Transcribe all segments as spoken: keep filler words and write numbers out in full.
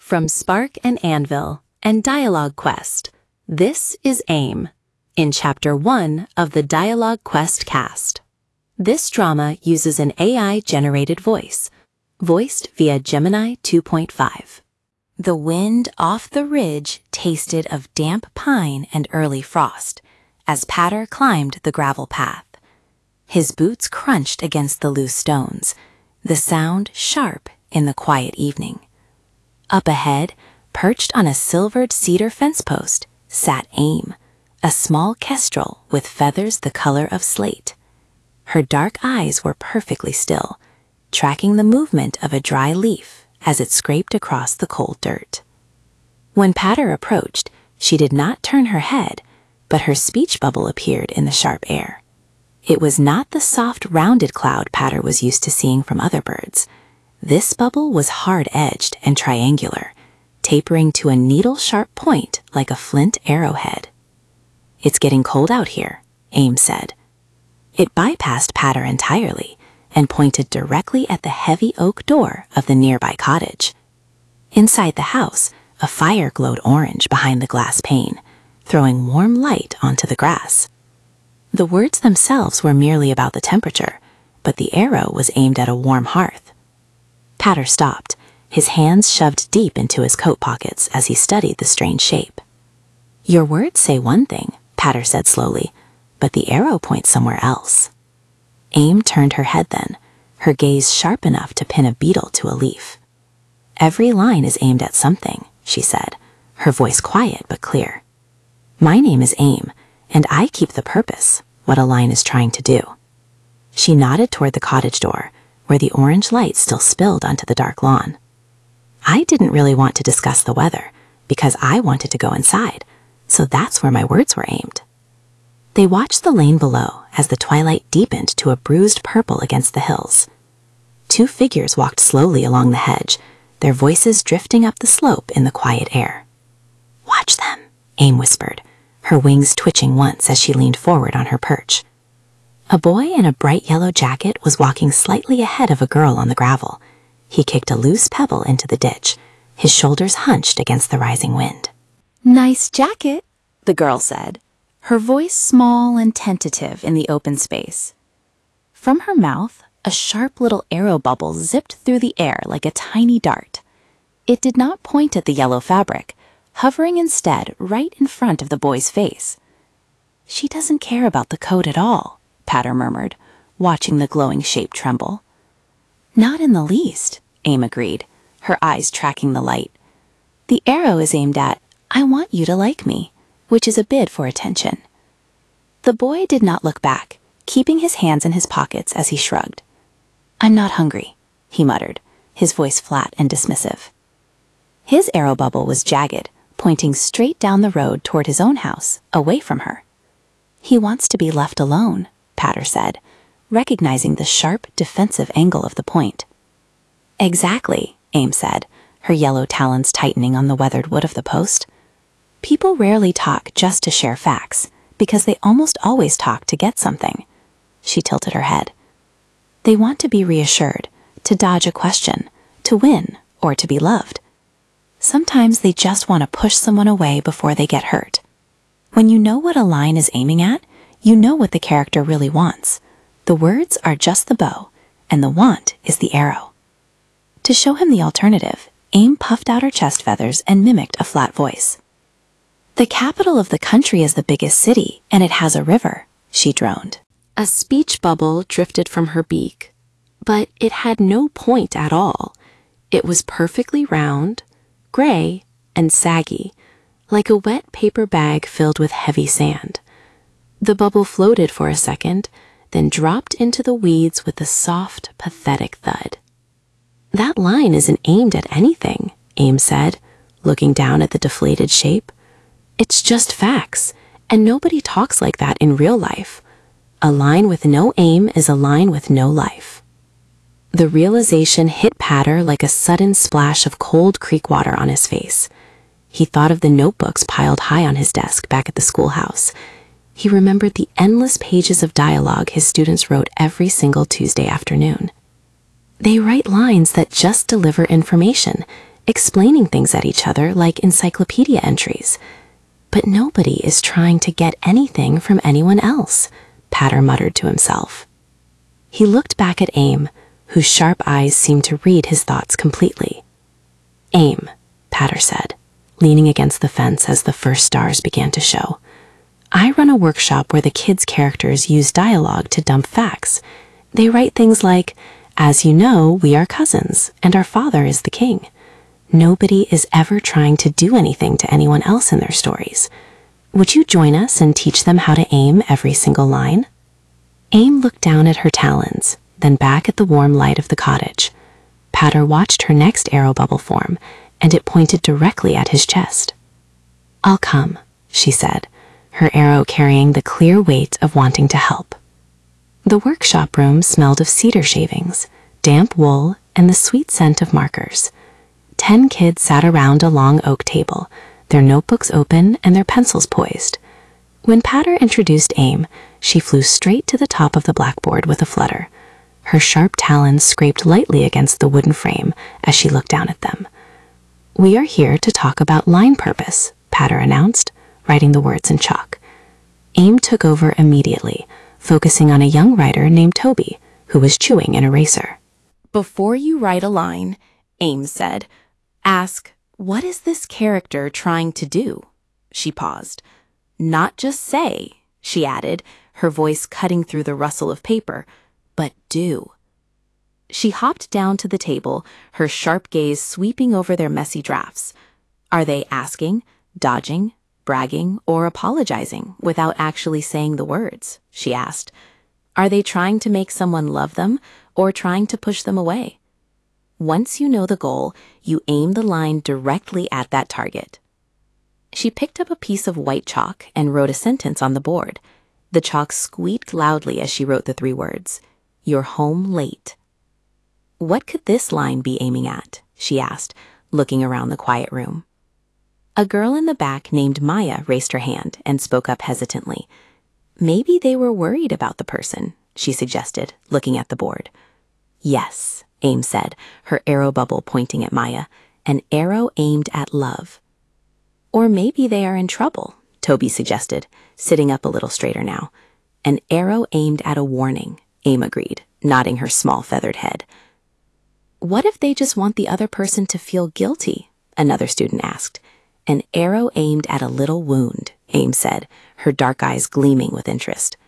From Spark and Anvil and Dialogue Quest, this is AIM, in Chapter one of the Dialogue Quest cast. This drama uses an A I-generated voice, voiced via Gemini two point five. The wind off the ridge tasted of damp pine and early frost as Patter climbed the gravel path. His boots crunched against the loose stones, the sound sharp in the quiet evening. Up ahead, perched on a silvered cedar fence post, sat AIM, a small kestrel with feathers the color of slate. Her dark eyes were perfectly still, tracking the movement of a dry leaf as it scraped across the cold dirt. When Patter approached, she did not turn her head, but her speech bubble appeared in the sharp air. It was not the soft, rounded cloud Patter was used to seeing from other birds. This bubble was hard-edged and triangular, tapering to a needle-sharp point like a flint arrowhead. "It's getting cold out here," AIM said. It bypassed Patter entirely and pointed directly at the heavy oak door of the nearby cottage. Inside the house, a fire glowed orange behind the glass pane, throwing warm light onto the grass. The words themselves were merely about the temperature, but the arrow was aimed at a warm hearth. Patter stopped, his hands shoved deep into his coat pockets as he studied the strange shape. "Your words say one thing," Patter said slowly, "but the arrow points somewhere else." AIM turned her head then, her gaze sharp enough to pin a beetle to a leaf. "Every line is aimed at something," she said, her voice quiet but clear. "My name is AIM, and I keep the purpose, what a line is trying to do." She nodded toward the cottage door, where the orange light still spilled onto the dark lawn. "I didn't really want to discuss the weather, because I wanted to go inside, so that's where my words were aimed." They watched the lane below as the twilight deepened to a bruised purple against the hills. Two figures walked slowly along the hedge, their voices drifting up the slope in the quiet air. "Watch them," AIM whispered, her wings twitching once as she leaned forward on her perch. A boy in a bright yellow jacket was walking slightly ahead of a girl on the gravel. He kicked a loose pebble into the ditch, his shoulders hunched against the rising wind. "Nice jacket," the girl said, her voice small and tentative in the open space. From her mouth, a sharp little arrow bubble zipped through the air like a tiny dart. It did not point at the yellow fabric, hovering instead right in front of the boy's face. "She doesn't care about the coat at all," Patter murmured, watching the glowing shape tremble. "Not in the least," AIM agreed, her eyes tracking the light. "The arrow is aimed at, I want you to like me, which is a bid for attention." The boy did not look back, keeping his hands in his pockets as he shrugged. "I'm not hungry," he muttered, his voice flat and dismissive. His arrow bubble was jagged, pointing straight down the road toward his own house, away from her. "He wants to be left alone," Patter said, recognizing the sharp, defensive angle of the point. "Exactly," AIM said, her yellow talons tightening on the weathered wood of the post. "People rarely talk just to share facts, because they almost always talk to get something." She tilted her head. "They want to be reassured, to dodge a question, to win, or to be loved. Sometimes they just want to push someone away before they get hurt. When you know what a line is aiming at, you know what the character really wants. The words are just the bow, and the want is the arrow." To show him the alternative, AIM puffed out her chest feathers and mimicked a flat voice. "The capital of the country is the biggest city, and it has a river," she droned. A speech bubble drifted from her beak, but it had no point at all. It was perfectly round, gray, and saggy, like a wet paper bag filled with heavy sand. The bubble floated for a second, then dropped into the weeds with a soft, pathetic thud. "That line isn't aimed at anything," AIM said, looking down at the deflated shape. "It's just facts, and nobody talks like that in real life. A line with no aim is a line with no life." The realization hit Patter like a sudden splash of cold creek water on his face. He thought of the notebooks piled high on his desk back at the schoolhouse. He remembered the endless pages of dialogue his students wrote every single Tuesday afternoon. They write lines that just deliver information, explaining things at each other like encyclopedia entries. But nobody is trying to get anything from anyone else, Patter muttered to himself. He looked back at Aim, whose sharp eyes seemed to read his thoughts completely. "Aim," Patter said, leaning against the fence as the first stars began to show. "I run a workshop where the kids' characters use dialogue to dump facts. They write things like, 'As you know, we are cousins, and our father is the king.' Nobody is ever trying to do anything to anyone else in their stories. Would you join us and teach them how to aim every single line?" Aim looked down at her talons, then back at the warm light of the cottage. Patter watched her next arrow bubble form, and it pointed directly at his chest. "I'll come," she said, her arrow carrying the clear weight of wanting to help. The workshop room smelled of cedar shavings, damp wool, and the sweet scent of markers. Ten kids sat around a long oak table, their notebooks open and their pencils poised. When Patter introduced Aim, she flew straight to the top of the blackboard with a flutter. Her sharp talons scraped lightly against the wooden frame as she looked down at them. "We are here to talk about line purpose," Patter announced, writing the words in chalk. Aim took over immediately, focusing on a young writer named Toby, who was chewing an eraser. "Before you write a line," Aim said, "ask, what is this character trying to do?" She paused. "Not just say," she added, her voice cutting through the rustle of paper, "but do." She hopped down to the table, her sharp gaze sweeping over their messy drafts. Are they asking, dodging, bragging, or apologizing without actually saying the words? She asked. Are they trying to make someone love them or trying to push them away? Once you know the goal, you aim the line directly at that target. She picked up a piece of white chalk and wrote a sentence on the board. The chalk squeaked loudly as she wrote the three words, "You're home late." "What could this line be aiming at?" she asked, looking around the quiet room. A girl in the back named Maya raised her hand and spoke up hesitantly. Maybe they were worried about the person, she suggested, looking at the board. "Yes," Aim said, her arrow bubble pointing at Maya, an arrow aimed at love. "Or maybe they are in trouble," Toby suggested, sitting up a little straighter now. "An arrow aimed at a warning," Aim agreed, nodding her small feathered head. "What if they just want the other person to feel guilty?" another student asked. "An arrow aimed at a little wound," Aim said, her dark eyes gleaming with interest.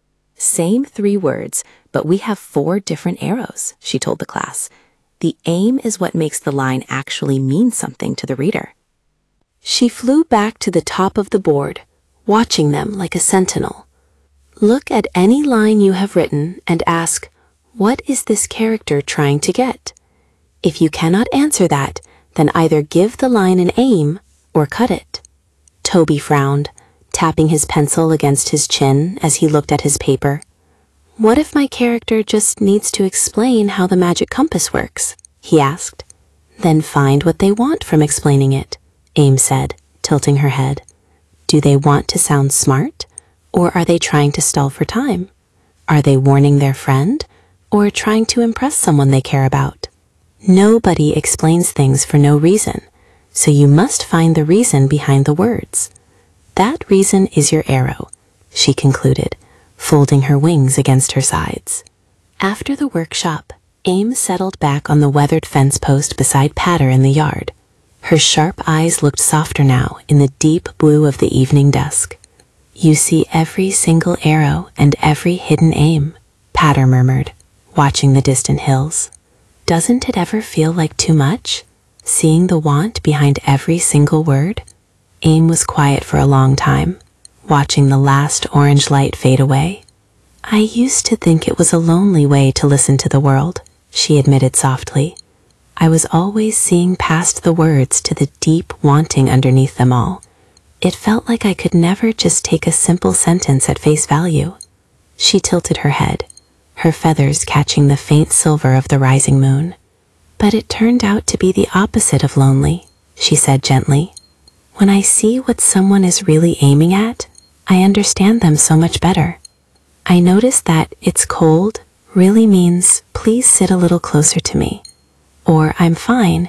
"Same three words, but we have four different arrows," she told the class. "The aim is what makes the line actually mean something to the reader." She flew back to the top of the board, watching them like a sentinel. Look at any line you have written and ask, what is this character trying to get? If you cannot answer that, then either give the line an aim or cut it. Toby frowned, tapping his pencil against his chin as he looked at his paper. "What if my character just needs to explain how the magic compass works?" he asked. "Then find what they want from explaining it," Aim said, tilting her head. "Do they want to sound smart? Or are they trying to stall for time? Are they warning their friend? Or trying to impress someone they care about? Nobody explains things for no reason, so you must find the reason behind the words. That reason is your arrow," she concluded, folding her wings against her sides. After the workshop, Aim settled back on the weathered fence post beside Patter in the yard. Her sharp eyes looked softer now in the deep blue of the evening dusk. "You see every single arrow and every hidden aim," Patter murmured, watching the distant hills. "Doesn't it ever feel like too much, seeing the want behind every single word?" Aim was quiet for a long time, watching the last orange light fade away. "I used to think it was a lonely way to listen to the world," she admitted softly. "I was always seeing past the words to the deep wanting underneath them all. It felt like I could never just take a simple sentence at face value." She tilted her head, her feathers catching the faint silver of the rising moon. "But it turned out to be the opposite of lonely," she said gently. "When I see what someone is really aiming at, I understand them so much better. I notice that 'it's cold' really means 'please sit a little closer to me,' or 'I'm fine'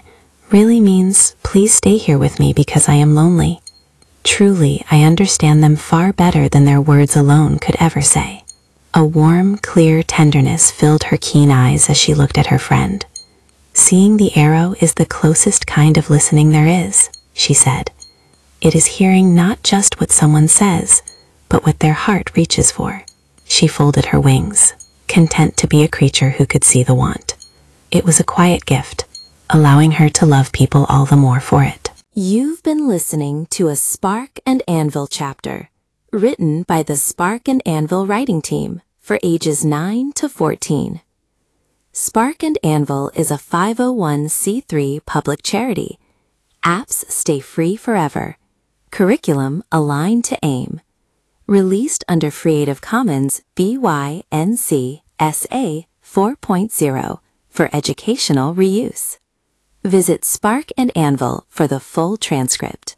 really means, please stay here with me because I am lonely. Truly, I understand them far better than their words alone could ever say. A warm, clear tenderness filled her keen eyes as she looked at her friend. Seeing the arrow is the closest kind of listening there is, she said. It is hearing not just what someone says, but what their heart reaches for. She folded her wings, content to be a creature who could see the want. It was a quiet gift, allowing her to love people all the more for it. You've been listening to a Spark and Anvil chapter, written by the Spark and Anvil writing team for ages nine to fourteen. Spark and Anvil is a five oh one c three public charity. Apps stay free forever. Curriculum aligned to AIM. Released under Creative Commons by Y N C S A four point oh for educational reuse. Visit Spark and Anvil for the full transcript.